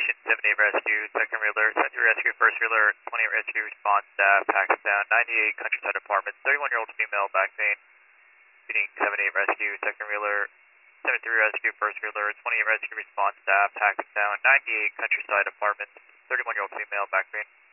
Station 78 Rescue, second reeler, send your rescue, first reeler, 20 rescue response staff, Pakistan, 98 Countryside Apartments, 31-year-old female, back main, meeting 78 Rescue, second reeler, 73 Rescue, first reeler, 28 rescue response staff, Pakistan, 98 Countryside Apartments, 31-year-old female, back main.